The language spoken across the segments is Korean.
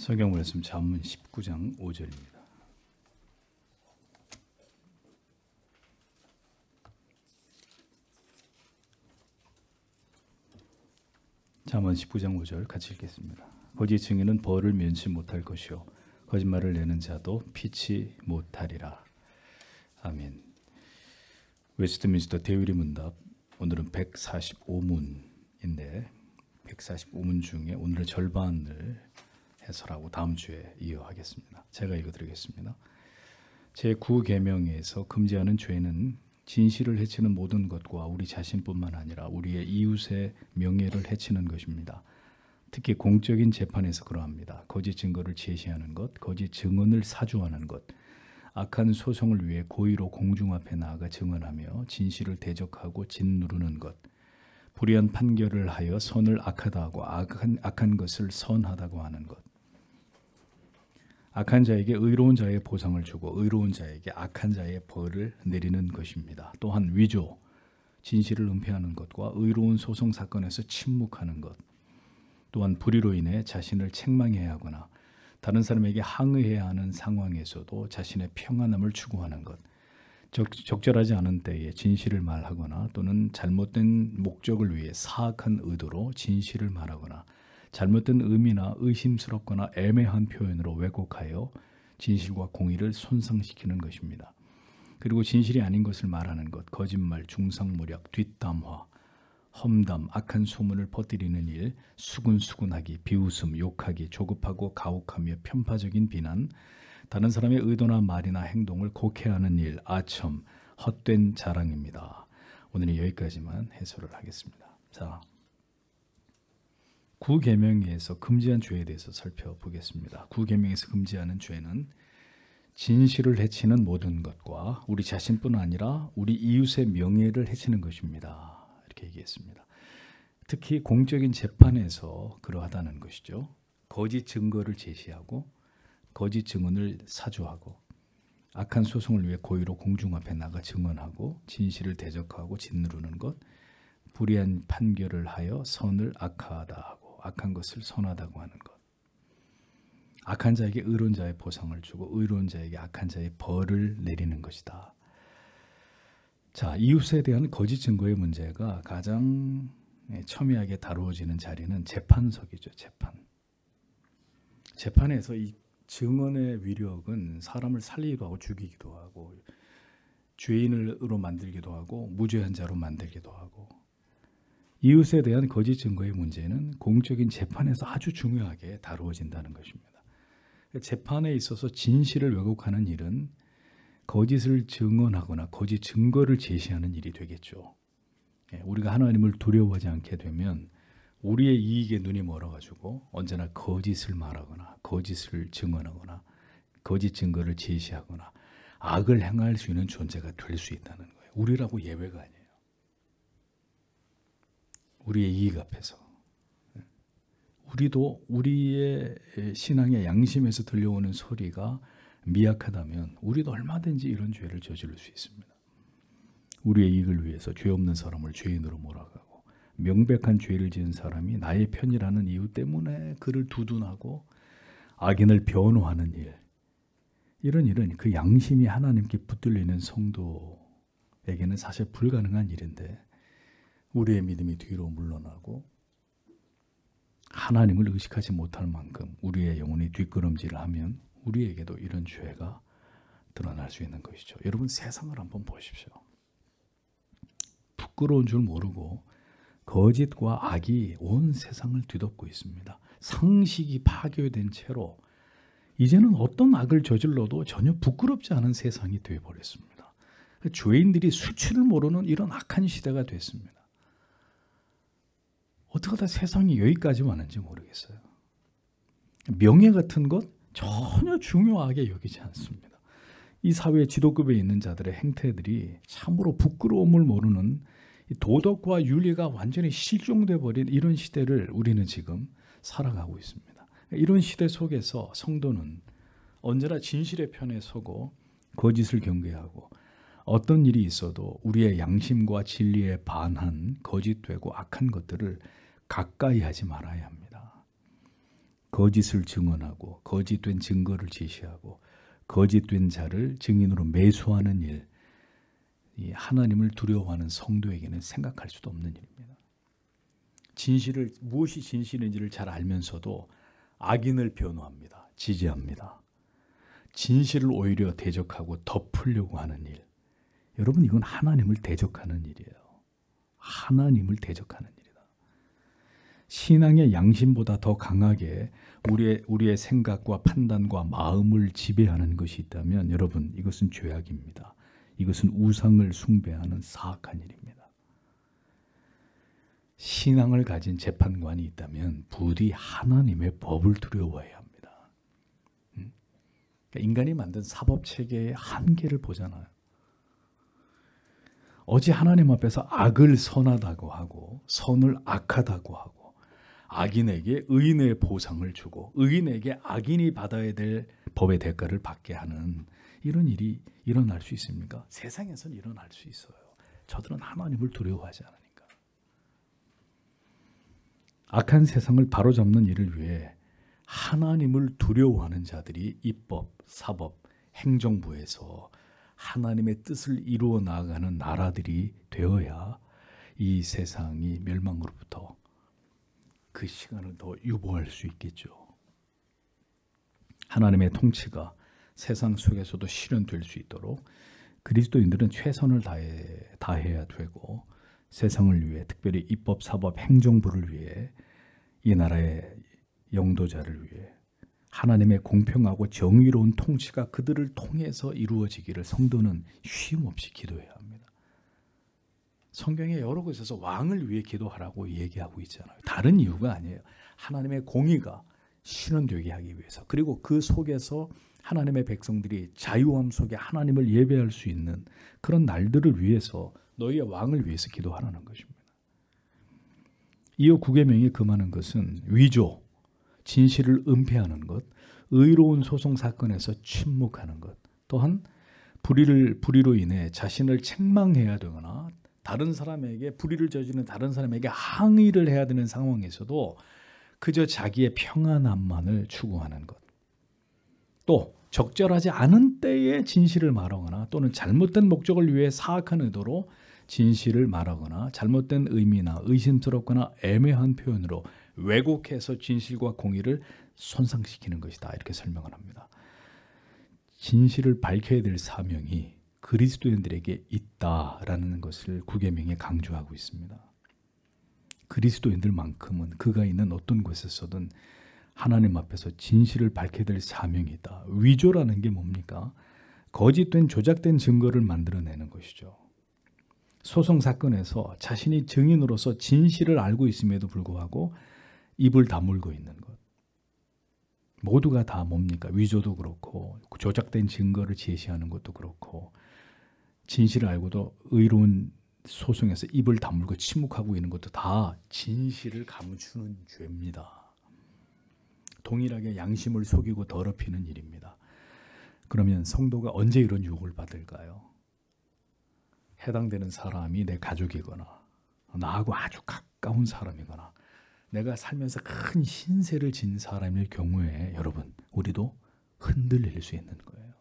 성경 말씀 잠언 19장 5절입니다. 잠언 19장 5절 같이 읽겠습니다. 거짓 증인은 벌을 면치 못할 것이요 거짓말을 내는 자도 피치 못하리라. 아멘. 웨스트민스터 대의리 문답 오늘은 145문인데 145문 중에 오늘의 절반을 해설하고 다음 주에 이어하겠습니다. 제가 읽어드리겠습니다. 제9계명에서 금지하는 죄는 진실을 해치는 모든 것과 우리 자신뿐만 아니라 우리의 이웃의 명예를 해치는 것입니다. 특히 공적인 재판에서 그러합니다. 거짓 증거를 제시하는 것, 거짓 증언을 사주하는 것, 악한 소송을 위해 고의로 공중 앞에 나아가 증언하며 진실을 대적하고 짓누르는 것, 불의한 판결을 하여 선을 악하다 하고 악한 것을 선하다고 하는 것, 악한 자에게 의로운 자의 보상을 주고 의로운 자에게 악한 자의 벌을 내리는 것입니다. 또한 위조, 진실을 은폐하는 것과 의로운 소송 사건에서 침묵하는 것, 또한 불의로 인해 자신을 책망해야 하거나 다른 사람에게 항의해야 하는 상황에서도 자신의 평안함을 추구하는 것, 적절하지 않은 때에 진실을 말하거나 또는 잘못된 목적을 위해 사악한 의도로 진실을 말하거나 잘못된 의미나 의심스럽거나 애매한 표현으로 왜곡하여 진실과 공의를 손상시키는 것입니다. 그리고 진실이 아닌 것을 말하는 것, 거짓말, 중상모략, 뒷담화, 험담, 악한 소문을 퍼뜨리는 일, 수군수군하기, 비웃음, 욕하기, 조급하고 가혹하며 편파적인 비난, 다른 사람의 의도나 말이나 행동을 곡해하는 일, 아첨, 헛된 자랑입니다. 오늘은 여기까지만 해설을 하겠습니다. 자, 9계명에서 금지한 죄에 대해서 살펴보겠습니다. 9계명에서 금지하는 죄는 진실을 해치는 모든 것과 우리 자신뿐 아니라 우리 이웃의 명예를 해치는 것입니다. 이렇게 얘기했습니다. 특히 공적인 재판에서 그러하다는 것이죠. 거짓 증거를 제시하고 거짓 증언을 사주하고 악한 소송을 위해 고의로 공중 앞에 나가 증언하고 진실을 대적하고 짓누르는 것, 불의한 판결을 하여 선을 악하다 하고 악한 것을 선하다고 하는 것, 악한 자에게 의로운 자의 보상을 주고 의로운 자에게 악한 자의 벌을 내리는 것이다. 자, 이웃에 대한 거짓 증거의 문제가 가장 첨예하게 다루어지는 자리는 재판석이죠. 재판에서 이 증언의 위력은 사람을 살리기도 하고 죽이기도 하고 죄인으로 만들기도 하고 무죄한 자로 만들기도 하고, 이웃에 대한 거짓 증거의 문제는 공적인 재판에서 아주 중요하게 다루어진다는 것입니다. 재판에 있어서 진실을 왜곡하는 일은 거짓을 증언하거나 거짓 증거를 제시하는 일이 되겠죠. 우리가 하나님을 두려워하지 않게 되면 우리의 이익에 눈이 멀어가지고 언제나 거짓을 말하거나 거짓을 증언하거나 거짓 증거를 제시하거나 악을 행할 수 있는 존재가 될 수 있다는 거예요. 우리라고 예외가 아니에요. 우리의 이익 앞에서 우리도 우리의 신앙의 양심에서 들려오는 소리가 미약하다면 우리도 얼마든지 이런 죄를 저지를 수 있습니다. 우리의 이익을 위해서 죄 없는 사람을 죄인으로 몰아가고 명백한 죄를 지은 사람이 나의 편이라는 이유 때문에 그를 두둔하고 악인을 변호하는 일, 이런 일은 그 양심이 하나님께 붙들리는 성도에게는 사실 불가능한 일인데 우리의 믿음이 뒤로 물러나고 하나님을 의식하지 못할 만큼 우리의 영혼이 뒷걸음질을 하면 우리에게도 이런 죄가 드러날 수 있는 것이죠. 여러분, 세상을 한번 보십시오. 부끄러운 줄 모르고 거짓과 악이 온 세상을 뒤덮고 있습니다. 상식이 파괴된 채로 이제는 어떤 악을 저질러도 전혀 부끄럽지 않은 세상이 되어버렸습니다. 죄인들이 수치를 모르는 이런 악한 시대가 됐습니다. 어떻게 하다 세상이 여기까지 왔는지 모르겠어요. 명예 같은 것 전혀 중요하게 여기지 않습니다. 이 사회 지도급에 있는 자들의 행태들이 참으로 부끄러움을 모르는 도덕과 윤리가 완전히 실종돼 버린 이런 시대를 우리는 지금 살아가고 있습니다. 이런 시대 속에서 성도는 언제나 진실의 편에 서고 거짓을 경계하고 어떤 일이 있어도 우리의 양심과 진리에 반한 거짓되고 악한 것들을 가까이 하지 말아야 합니다. 거짓을 증언하고 거짓된 증거를 제시하고 거짓된 자를 증인으로 매수하는 일, 이 하나님을 두려워하는 성도에게는 생각할 수도 없는 일입니다. 진실을, 무엇이 진실인지를 잘 알면서도 악인을 변호합니다. 지지합니다. 진실을 오히려 대적하고 덮으려고 하는 일. 여러분, 이건 하나님을 대적하는 일이에요. 하나님을 대적하는 일이다. 신앙의 양심보다 더 강하게 우리의 생각과 판단과 마음을 지배하는 것이 있다면 여러분, 이것은 죄악입니다. 이것은 우상을 숭배하는 사악한 일입니다. 신앙을 가진 재판관이 있다면 부디 하나님의 법을 두려워해야 합니다. 그러니까 인간이 만든 사법체계의 한계를 보잖아요. 어찌 하나님 앞에서 악을 선하다고 하고 선을 악하다고 하고 악인에게 의인의 보상을 주고 의인에게 악인이 받아야 될 법의 대가를 받게 하는 이런 일이 일어날 수 있습니까? 세상에서는 일어날 수 있어요. 저들은 하나님을 두려워하지 않으니까. 악한 세상을 바로잡는 일을 위해 하나님을 두려워하는 자들이 입법, 사법, 행정부에서 하나님의 뜻을 이루어 나아가는 나라들이 되어야 이 세상이 멸망으로부터 그 시간을 더 유보할 수 있겠죠. 하나님의 통치가 세상 속에서도 실현될 수 있도록 그리스도인들은 최선을 다해야 되고 세상을 위해, 특별히 입법, 사법, 행정부를 위해, 이 나라의 영도자를 위해 하나님의 공평하고 정의로운 통치가 그들을 통해서 이루어지기를 성도는 쉼없이 기도해야 합니다. 성경에 여러 곳에서 왕을 위해 기도하라고 얘기하고 있잖아요. 다른 이유가 아니에요. 하나님의 공의가 실현되게 하기 위해서, 그리고 그 속에서 하나님의 백성들이 자유함 속에 하나님을 예배할 수 있는 그런 날들을 위해서 너희의 왕을 위해서 기도하라는 것입니다. 이어 9계명이 금하는 것은 위조, 진실을 은폐하는 것, 의로운 소송 사건에서 침묵하는 것, 또한 불의로 인해 자신을 책망해야 되거나 다른 사람에게 불의를 저지르는 다른 사람에게 항의를 해야 되는 상황에서도 그저 자기의 평안함만을 추구하는 것. 또 적절하지 않은 때에 진실을 말하거나 또는 잘못된 목적을 위해 사악한 의도로 진실을 말하거나 잘못된 의미나 의심스럽거나 애매한 표현으로 왜곡해서 진실과 공의를 손상시키는 것이다. 이렇게 설명을 합니다. 진실을 밝혀야 될 사명이 그리스도인들에게 있다라는 것을 9계명에 강조하고 있습니다. 그리스도인들만큼은 그가 있는 어떤 곳에서든 하나님 앞에서 진실을 밝혀야 될 사명이 있다. 위조라는 게 뭡니까? 거짓된 조작된 증거를 만들어내는 것이죠. 소송 사건에서 자신이 증인으로서 진실을 알고 있음에도 불구하고 입을 다물고 있는 것. 모두가 다 뭡니까? 위조도 그렇고 조작된 증거를 제시하는 것도 그렇고 진실을 알고도 의로운 소송에서 입을 다물고 침묵하고 있는 것도 다 진실을 감추는 죄입니다. 동일하게 양심을 속이고 더럽히는 일입니다. 그러면 성도가 언제 이런 유혹을 받을까요? 해당되는 사람이 내 가족이거나 나하고 아주 가까운 사람이거나 내가 살면서 큰 신세를 진 사람일 경우에 여러분, 우리도 흔들릴 수 있는 거예요.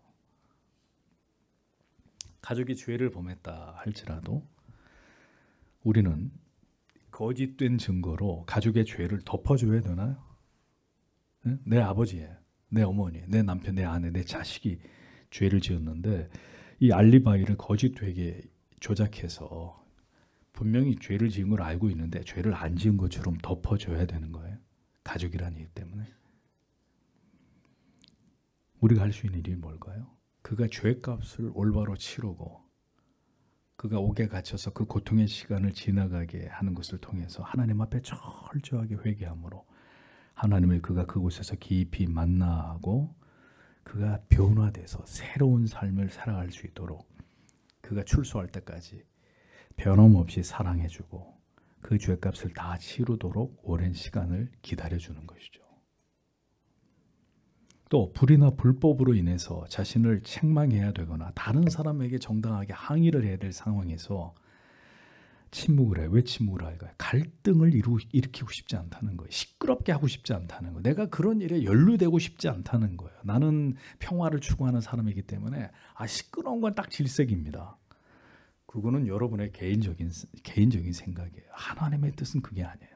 가족이 죄를 범했다 할지라도 우리는 거짓된 증거로 가족의 죄를 덮어줘야 되나요? 내 아버지, 내 어머니, 내 남편, 내 아내, 내 자식이 죄를 지었는데 이 알리바이를 거짓되게 조작해서 분명히 죄를 지은 걸 알고 있는데 죄를 안 지은 것처럼 덮어줘야 되는 거예요. 가족이라는 이유 때문에. 우리가 할 수 있는 일이 뭘까요? 그가 죄값을 올바로 치르고 그가 옥에 갇혀서 그 고통의 시간을 지나가게 하는 것을 통해서 하나님 앞에 철저하게 회개함으로 하나님을 그가 그곳에서 깊이 만나고 그가 변화돼서 새로운 삶을 살아갈 수 있도록 그가 출소할 때까지 변함없이 사랑해주고 그 죄값을 다 치르도록 오랜 시간을 기다려주는 것이죠. 또 불의나 불법으로 인해서 자신을 책망해야 되거나 다른 사람에게 정당하게 항의를 해야 될 상황에서 침묵을 해. 왜 침묵을 할까요? 갈등을 일으키고 싶지 않다는 거예요. 시끄럽게 하고 싶지 않다는 거예요. 내가 그런 일에 연루되고 싶지 않다는 거예요. 나는 평화를 추구하는 사람이기 때문에 시끄러운 건 딱 질색입니다. 그거는 여러분의 개인적인 생각이에요. 하나님의 뜻은 그게 아니에요.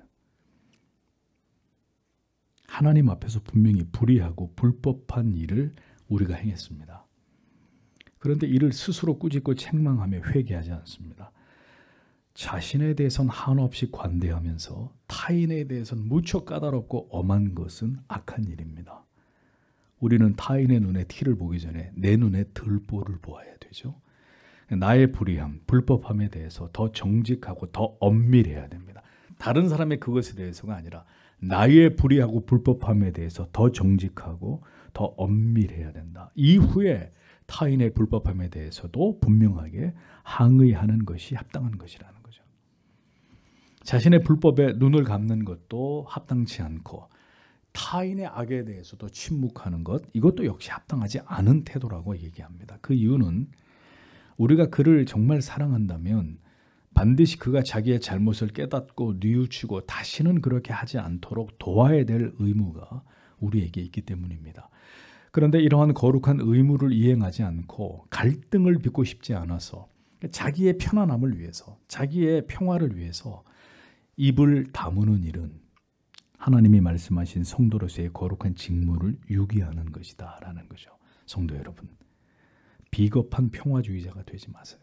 하나님 앞에서 분명히 불의하고 불법한 일을 우리가 행했습니다. 그런데 이를 스스로 꾸짖고 책망하며 회개하지 않습니다. 자신에 대해서는 한없이 관대하면서 타인에 대해서는 무척 까다롭고 엄한 것은 악한 일입니다. 우리는 타인의 눈에 티를 보기 전에 내 눈에 들보를 보아야 되죠. 나의 불의함, 불법함에 대해서 더 정직하고 더 엄밀해야 됩니다. 다른 사람의 그것에 대해서가 아니라 나의 불의하고 불법함에 대해서 더 정직하고 더 엄밀해야 된다. 이후에 타인의 불법함에 대해서도 분명하게 항의하는 것이 합당한 것이라는 거죠. 자신의 불법에 눈을 감는 것도 합당치 않고 타인의 악에 대해서도 침묵하는 것, 이것도 역시 합당하지 않은 태도라고 얘기합니다. 그 이유는 우리가 그를 정말 사랑한다면 반드시 그가 자기의 잘못을 깨닫고 뉘우치고 다시는 그렇게 하지 않도록 도와야 될 의무가 우리에게 있기 때문입니다. 그런데 이러한 거룩한 의무를 이행하지 않고 갈등을 빚고 싶지 않아서 자기의 편안함을 위해서, 자기의 평화를 위해서 입을 다무는 일은 하나님이 말씀하신 성도로서의 거룩한 직무를 유기하는 것이다 라는 거죠. 성도 여러분, 비겁한 평화주의자가 되지 마세요.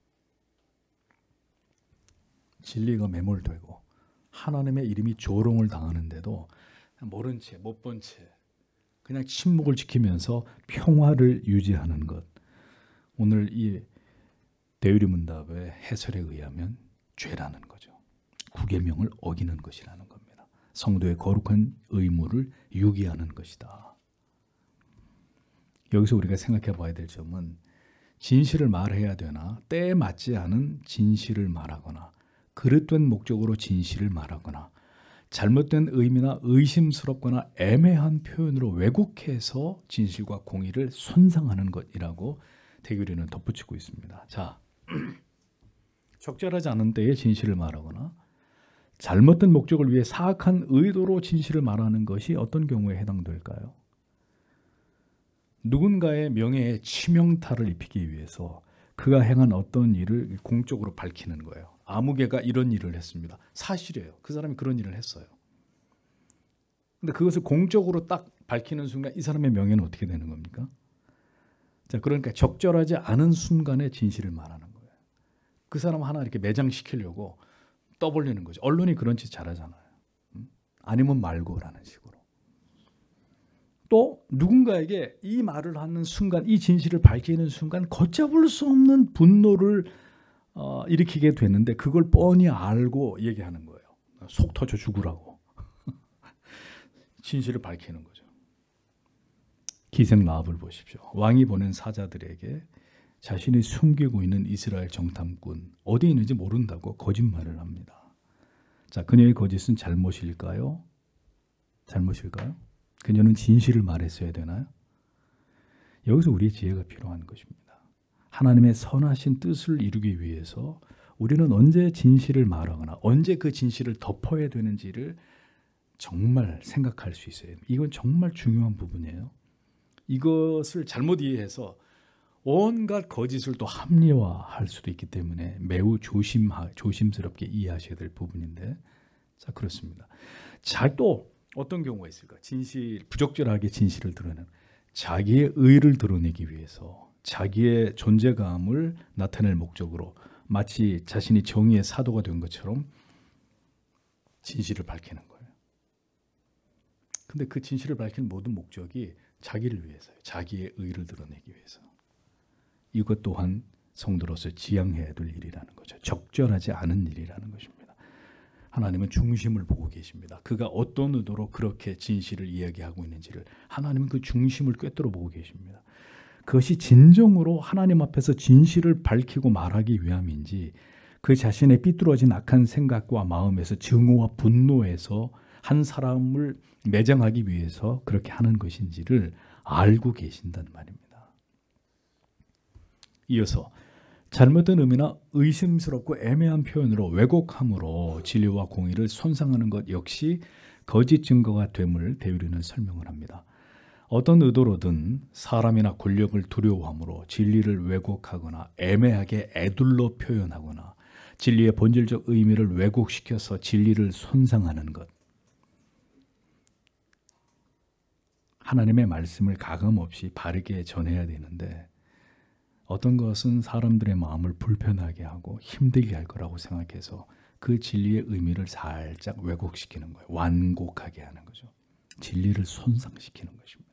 진리가 매몰되고 하나님의 이름이 조롱을 당하는데도 모른 채, 못 본 채 그냥 침묵을 지키면서 평화를 유지하는 것, 오늘 이 대유리문답의 해설에 의하면 죄라는 거죠. 구계명을 어기는 것이라는 겁니다. 성도의 거룩한 의무를 유기하는 것이다. 여기서 우리가 생각해 봐야 될 점은 진실을 말해야 되나, 때에 맞지 않은 진실을 말하거나 그릇된 목적으로 진실을 말하거나 잘못된 의미나 의심스럽거나 애매한 표현으로 왜곡해서 진실과 공의를 손상하는 것이라고 대규리는 덧붙이고 있습니다. 자, 적절하지 않은 때에 진실을 말하거나 잘못된 목적을 위해 사악한 의도로 진실을 말하는 것이 어떤 경우에 해당될까요? 누군가의 명예에 치명타를 입히기 위해서 그가 행한 어떤 일을 공적으로 밝히는 거예요. 아무개가 이런 일을 했습니다. 사실이에요. 그 사람이 그런 일을 했어요. 근데 그것을 공적으로 딱 밝히는 순간 이 사람의 명예는 어떻게 되는 겁니까? 자, 그러니까 적절하지 않은 순간에 진실을 말하는 거예요. 그 사람 하나 이렇게 매장시키려고 떠벌리는 거죠. 언론이 그런 짓 잘하잖아요. 아니면 말고라는 식으로. 또 누군가에게 이 말을 하는 순간, 이 진실을 밝히는 순간 걷잡을 수 없는 분노를 일으키게 되는데 그걸 뻔히 알고 얘기하는 거예요. 속 터져 죽으라고. 진실을 밝히는 거죠. 기생 라합을 보십시오. 왕이 보낸 사자들에게 자신이 숨기고 있는 이스라엘 정탐꾼 어디 있는지 모른다고 거짓말을 합니다. 자, 그녀의 거짓은 잘못일까요? 잘못일까요? 그녀는 진실을 말했어야 되나요? 여기서 우리의 지혜가 필요한 것입니다. 하나님의 선하신 뜻을 이루기 위해서 우리는 언제 진실을 말하거나 언제 그 진실을 덮어야 되는지를 정말 생각할 수 있어요. 이건 정말 중요한 부분이에요. 이것을 잘못 이해해서 온갖 거짓을 또 합리화할 수도 있기 때문에 매우 조심스럽게 이해하셔야 될 부분인데, 자, 그렇습니다. 자, 또 어떤 경우가 있을까? 부적절하게 진실을 드러내는, 자기의 의를 드러내기 위해서 자기의 존재감을 나타낼 목적으로 마치 자신이 정의의 사도가 된 것처럼 진실을 밝히는 거예요. 근데 그 진실을 밝히는 모든 목적이 자기를 위해서예요. 자기의 의를 드러내기 위해서. 이것 또한 성도로서 지양해야 될 일이라는 거죠. 적절하지 않은 일이라는 것입니다. 하나님은 중심을 보고 계십니다. 그가 어떤 의도로 그렇게 진실을 이야기하고 있는지를 하나님은 그 중심을 꿰뚫어 보고 계십니다. 그것이 진정으로 하나님 앞에서 진실을 밝히고 말하기 위함인지 그 자신의 삐뚤어진 악한 생각과 마음에서 증오와 분노에서 한 사람을 매장하기 위해서 그렇게 하는 것인지를 알고 계신단 말입니다. 이어서 잘못된 의미나 의심스럽고 애매한 표현으로 왜곡함으로 진리와 공의를 손상하는 것 역시 거짓 증거가 됨을 대유리는 설명을 합니다. 어떤 의도로든 사람이나 권력을 두려워함으로 진리를 왜곡하거나 애매하게 애둘러 표현하거나 진리의 본질적 의미를 왜곡시켜서 진리를 손상하는 것. 하나님의 말씀을 가감없이 바르게 전해야 되는데 어떤 것은 사람들의 마음을 불편하게 하고 힘들게 할 거라고 생각해서 그 진리의 의미를 살짝 왜곡시키는 거예요. 완곡하게 하는 거죠. 진리를 손상시키는 것입니다.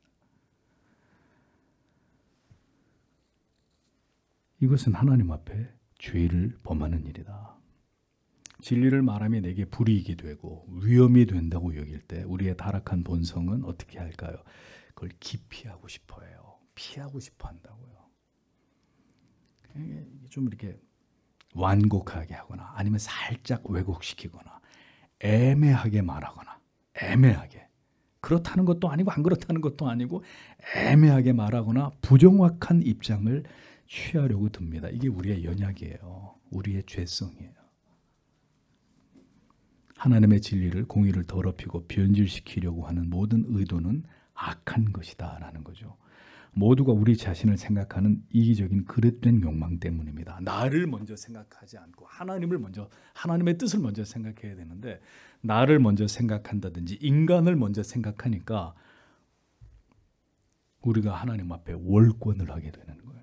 이것은 하나님 앞에 죄를 범하는 일이다. 진리를 말하며 내게 불이익이 되고 위험이 된다고 여길 때 우리의 타락한 본성은 어떻게 할까요? 그걸 기피하고 싶어 해요. 피하고 싶어 한다고요. 좀 이렇게 완곡하게 하거나 아니면 살짝 왜곡시키거나 애매하게 말하거나 애매하게 그렇다는 것도 아니고 안 그렇다는 것도 아니고 애매하게 말하거나 부정확한 입장을 취하려고 듭니다. 이게 우리의 연약이에요. 우리의 죄성이에요. 하나님의 진리를 공의를 더럽히고 변질시키려고 하는 모든 의도는 악한 것이다 라는 거죠. 모두가 우리 자신을 생각하는 이기적인 그릇된 욕망 때문입니다. 나를 먼저 생각하지 않고 하나님의 뜻을 먼저 생각해야 되는데 나를 먼저 생각한다든지 인간을 먼저 생각하니까 우리가 하나님 앞에 월권을 하게 되는 거예요.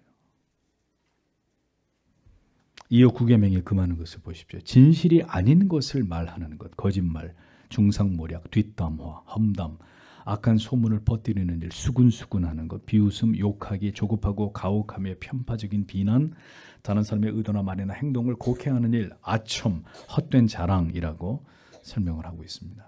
이어 구계명에 금하는 것을 보십시오. 진실이 아닌 것을 말하는 것, 거짓말, 중상모략, 뒷담화, 험담, 악한 소문을 퍼뜨리는 일, 수군수군하는 것, 비웃음, 욕하기, 조급하고 가혹하며 편파적인 비난, 다른 사람의 의도나 말이나 행동을 곡해하는 일, 아첨, 헛된 자랑이라고 설명을 하고 있습니다.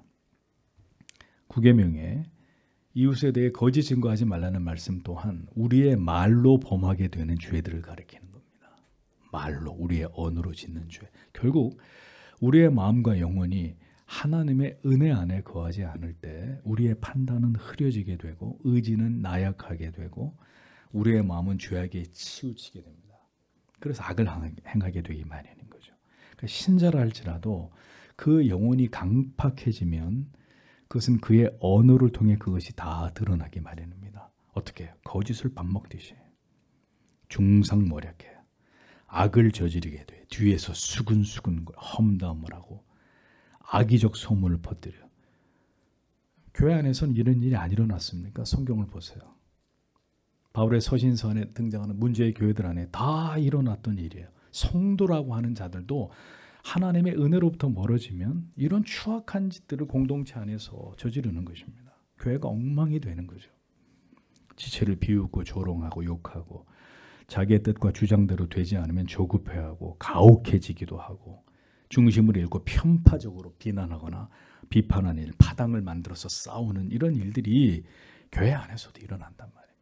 구계명에 이웃에 대해 거짓 증거하지 말라는 말씀 또한 우리의 말로 범하게 되는 죄들을 가리키는 겁니다. 말로, 우리의 언어로 짓는 죄. 결국 우리의 마음과 영혼이 하나님의 은혜 안에 거하지 않을 때 우리의 판단은 흐려지게 되고 의지는 나약하게 되고 우리의 마음은 죄악에 치우치게 됩니다. 그래서 악을 행하게 되기 마련인 거죠. 그러니까 신자라 할지라도 그 영혼이 강팍해지면 그것은 그의 언어를 통해 그것이 다 드러나기 마련입니다. 어떻게 해요? 거짓을 밥 먹듯이 중상모략해요. 악을 저지르게 돼요. 뒤에서 수근수근 험담을 하고 악의적 소문을 퍼뜨려. 교회 안에서는 이런 일이 안 일어났습니까? 성경을 보세요. 바울의 서신서 안에 등장하는 문제의 교회들 안에 다 일어났던 일이에요. 성도라고 하는 자들도 하나님의 은혜로부터 멀어지면 이런 추악한 짓들을 공동체 안에서 저지르는 것입니다. 교회가 엉망이 되는 거죠. 지체를 비웃고 조롱하고 욕하고 자기의 뜻과 주장대로 되지 않으면 조급해하고 가혹해지기도 하고 중심을 잃고 편파적으로 비난하거나 비판하는 일, 파당을 만들어서 싸우는 이런 일들이 교회 안에서도 일어난단 말입니다.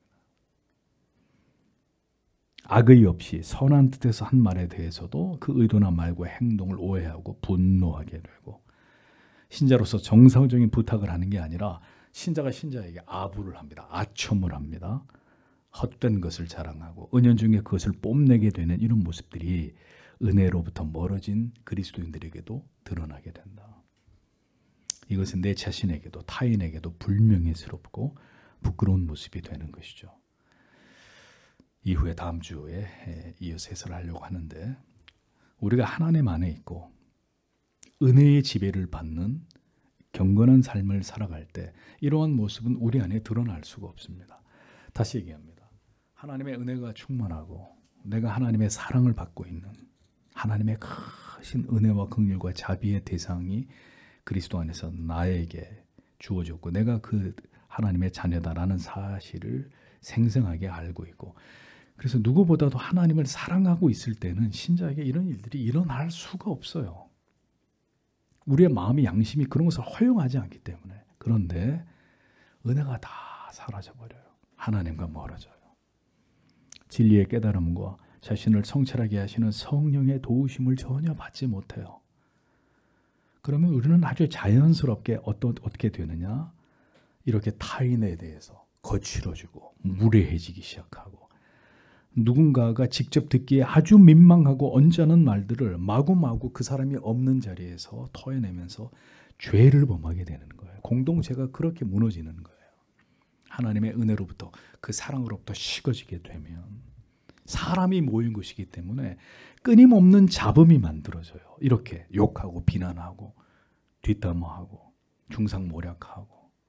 악의 없이 선한 뜻에서 한 말에 대해서도 그 의도나 말과 행동을 오해하고 분노하게 되고 신자로서 정상적인 부탁을 하는 게 아니라 신자가 신자에게 아부를 합니다. 아첨을 합니다. 헛된 것을 자랑하고 은연중에 그것을 뽐내게 되는 이런 모습들이 은혜로부터 멀어진 그리스도인들에게도 드러나게 된다. 이것은 내 자신에게도 타인에게도 불명예스럽고 부끄러운 모습이 되는 것이죠. 이후에 다음 주에 이어서 해설을 하려고 하는데 우리가 하나님 안에 있고 은혜의 지배를 받는 경건한 삶을 살아갈 때 이러한 모습은 우리 안에 드러날 수가 없습니다. 다시 얘기합니다. 하나님의 은혜가 충만하고 내가 하나님의 사랑을 받고 있는 하나님의 크신 은혜와 긍휼과 자비의 대상이 그리스도 안에서 나에게 주어졌고 내가 그 하나님의 자녀다라는 사실을 생생하게 알고 있고 그래서 누구보다도 하나님을 사랑하고 있을 때는 신자에게 이런 일들이 일어날 수가 없어요. 우리의 마음이 양심이 그런 것을 허용하지 않기 때문에. 그런데 은혜가 다 사라져버려요. 하나님과 멀어져요. 진리의 깨달음과 자신을 성찰하게 하시는 성령의 도우심을 전혀 받지 못해요. 그러면 우리는 아주 자연스럽게 어떻게 되느냐? 이렇게 타인에 대해서 거칠어지고 무례해지기 시작하고 누군가가 직접 듣기에 아주 민망하고 언짢은 말들을 마구마구 그 사람이 없는 자리에서 토해내면서 죄를 범하게 되는 거예요. 공동체가 그렇게 무너지는 거예요. 하나님의 은혜로부터 그 사랑으로부터 식어지게 되면 사람이 모인 것이기 때문에 끊임없는 잡음이 만들어져요. 이렇게 욕하고 비난하고 뒷담화하고 중상모략하고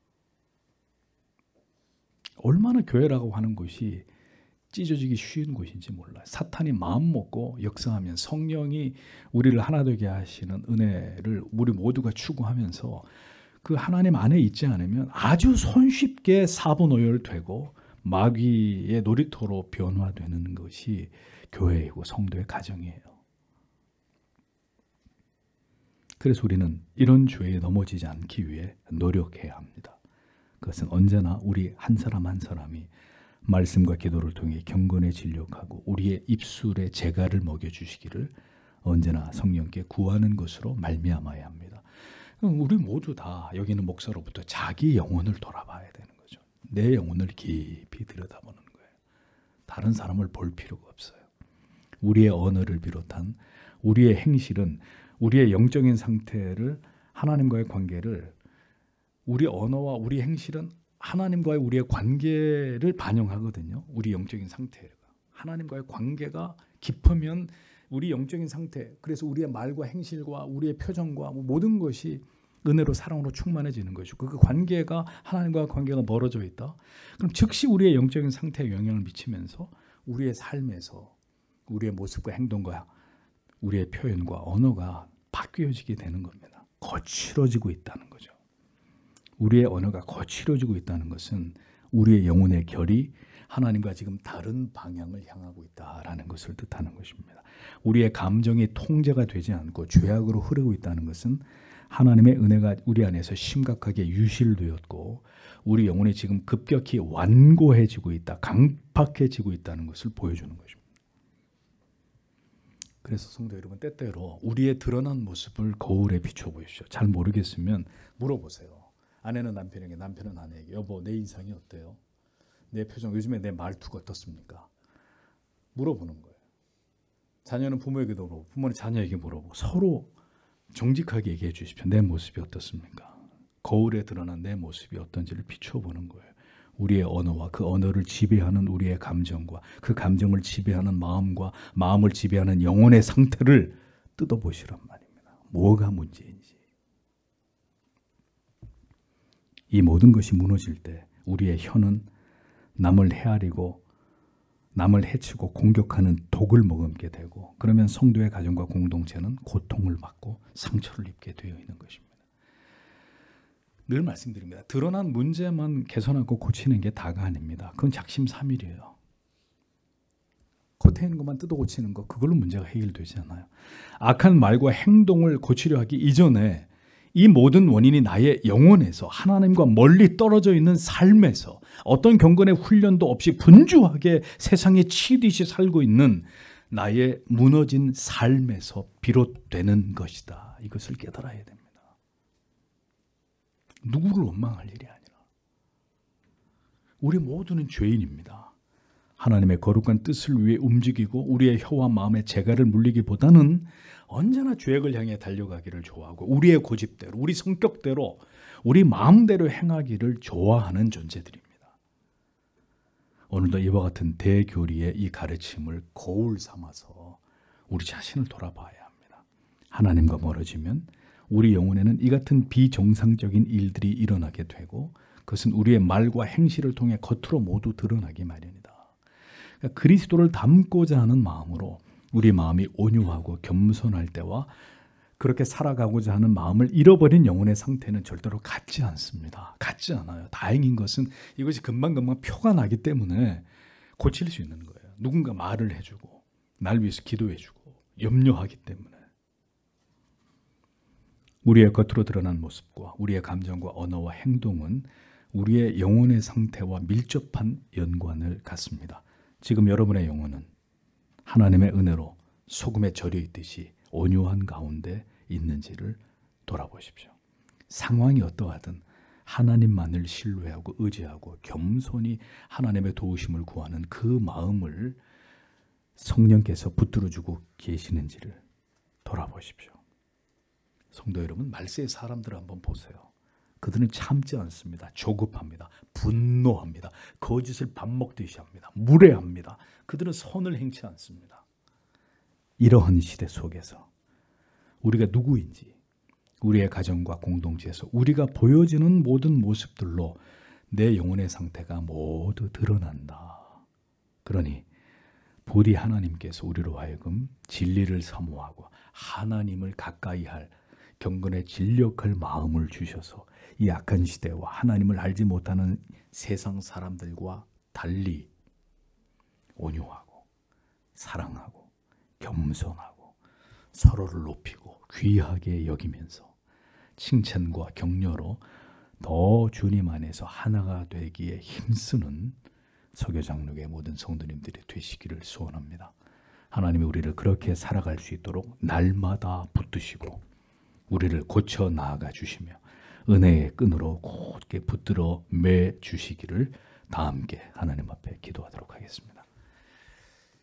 얼마나 교회라고 하는 것이 찢어지기 쉬운 곳인지 몰라요. 사탄이 마음 먹고 역사하면 성령이 우리를 하나 되게 하시는 은혜를 우리 모두가 추구하면서 그 하나님 안에 있지 않으면 아주 손쉽게 사분오열되고 마귀의 놀이터로 변화되는 것이 교회이고 성도의 가정이에요. 그래서 우리는 이런 죄에 넘어지지 않기 위해 노력해야 합니다. 그것은 언제나 우리 한 사람 한 사람이 말씀과 기도를 통해 경건에 진력하고 우리의 입술에 재갈을 먹여주시기를 언제나 성령께 구하는 것으로 말미암아야 합니다. 우리 모두 다 여기는 목사로부터 자기 영혼을 돌아봐야 되는 거죠. 내 영혼을 깊이 들여다보는 거예요. 다른 사람을 볼 필요가 없어요. 우리의 언어를 비롯한 우리의 행실은 우리의 영적인 상태를 하나님과의 관계를 우리 언어와 우리 행실은 하나님과의 우리의 관계를 반영하거든요. 우리 영적인 상태가. 하나님과의 관계가 깊으면 우리 영적인 상태, 그래서 우리의 말과 행실과 우리의 표정과 모든 것이 은혜로 사랑으로 충만해지는 것이고 그 관계가 하나님과의 관계가 멀어져 있다. 그럼 즉시 우리의 영적인 상태에 영향을 미치면서 우리의 삶에서 우리의 모습과 행동과 우리의 표현과 언어가 바뀌어지게 되는 겁니다. 거칠어지고 있다는 거죠. 우리의 언어가 거칠어지고 있다는 것은 우리의 영혼의 결이 하나님과 지금 다른 방향을 향하고 있다라는 것을 뜻하는 것입니다. 우리의 감정이 통제가 되지 않고 죄악으로 흐르고 있다는 것은 하나님의 은혜가 우리 안에서 심각하게 유실되었고 우리 영혼이 지금 급격히 완고해지고 있다, 강팍해지고 있다는 것을 보여주는 것입니다. 그래서 성도 여러분, 때때로 우리의 드러난 모습을 거울에 비춰보십시오. 잘 모르겠으면 물어보세요. 아내는 남편에게, 남편은 아내에게, 여보 내 인상이 어때요? 내 표정, 요즘에 내 말투가 어떻습니까? 물어보는 거예요. 자녀는 부모에게도 물어보고 부모는 자녀에게 물어보고 서로 정직하게 얘기해 주십시오. 내 모습이 어떻습니까? 거울에 드러난 내 모습이 어떤지를 비춰보는 거예요. 우리의 언어와 그 언어를 지배하는 우리의 감정과 그 감정을 지배하는 마음과 마음을 지배하는 영혼의 상태를 뜯어보시란 말입니다. 뭐가 문제인지. 이 모든 것이 무너질 때 우리의 혀는 남을 헤아리고 남을 해치고 공격하는 독을 머금게 되고 그러면 성도의 가정과 공동체는 고통을 받고 상처를 입게 되어 있는 것입니다. 늘 말씀드립니다. 드러난 문제만 개선하고 고치는 게 다가 아닙니다. 그건 작심삼일이에요. 겉에 있는 것만 뜯어 고치는 거, 그걸로 문제가 해결되지 않아요. 악한 말과 행동을 고치려 하기 이전에 이 모든 원인이 나의 영혼에서 하나님과 멀리 떨어져 있는 삶에서 어떤 경건의 훈련도 없이 분주하게 세상에 치듯이 살고 있는 나의 무너진 삶에서 비롯되는 것이다. 이것을 깨달아야 됩니다. 누구를 원망할 일이 아니라 우리 모두는 죄인입니다. 하나님의 거룩한 뜻을 위해 움직이고 우리의 혀와 마음의 재갈을 물리기보다는 언제나 죄악을 향해 달려가기를 좋아하고 우리의 고집대로, 우리 성격대로, 우리 마음대로 행하기를 좋아하는 존재들입니다. 오늘도 이와 같은 대교리의 이 가르침을 거울 삼아서 우리 자신을 돌아봐야 합니다. 하나님과 멀어지면 우리 영혼에는 이 같은 비정상적인 일들이 일어나게 되고 그것은 우리의 말과 행실을 통해 겉으로 모두 드러나기 마련이다. 그러니까 그리스도를 닮고자 하는 마음으로 우리 마음이 온유하고 겸손할 때와 그렇게 살아가고자 하는 마음을 잃어버린 영혼의 상태는 절대로 같지 않습니다. 같지 않아요. 다행인 것은 이것이 금방금방 표가 나기 때문에 고칠 수 있는 거예요. 누군가 말을 해주고 날 위해서 기도해주고 염려하기 때문에. 우리의 겉으로 드러난 모습과 우리의 감정과 언어와 행동은 우리의 영혼의 상태와 밀접한 연관을 갖습니다. 지금 여러분의 영혼은 하나님의 은혜로 소금에 절여 있듯이 온유한 가운데 있는지를 돌아보십시오. 상황이 어떠하든 하나님만을 신뢰하고 의지하고 겸손히 하나님의 도우심을 구하는 그 마음을 성령께서 붙들어주고 계시는지를 돌아보십시오. 성도 여러분, 말세의 사람들을 한번 보세요. 그들은 참지 않습니다. 조급합니다. 분노합니다. 거짓을 밥 먹듯이 합니다. 무례합니다. 그들은 선을 행치 않습니다. 이러한 시대 속에서 우리가 누구인지, 우리의 가정과 공동체에서 우리가 보여지는 모든 모습들로 내 영혼의 상태가 모두 드러난다. 그러니 부디 하나님께서 우리로 하여금 진리를 사모하고 하나님을 가까이 할 경건의 진력할 마음을 주셔서 이 악한 시대와 하나님을 알지 못하는 세상 사람들과 달리 온유하고 사랑하고 겸손하고 서로를 높이고 귀하게 여기면서 칭찬과 격려로 더 주님 안에서 하나가 되기에 힘쓰는 서교장로의 모든 성도님들이 되시기를 소원합니다. 하나님이 우리를 그렇게 살아갈 수 있도록 날마다 붙드시고 우리를 고쳐 나아가 주시며 은혜의 끈으로 곧게 붙들어 매 주시기를 다 함께 하나님 앞에 기도하도록 하겠습니다.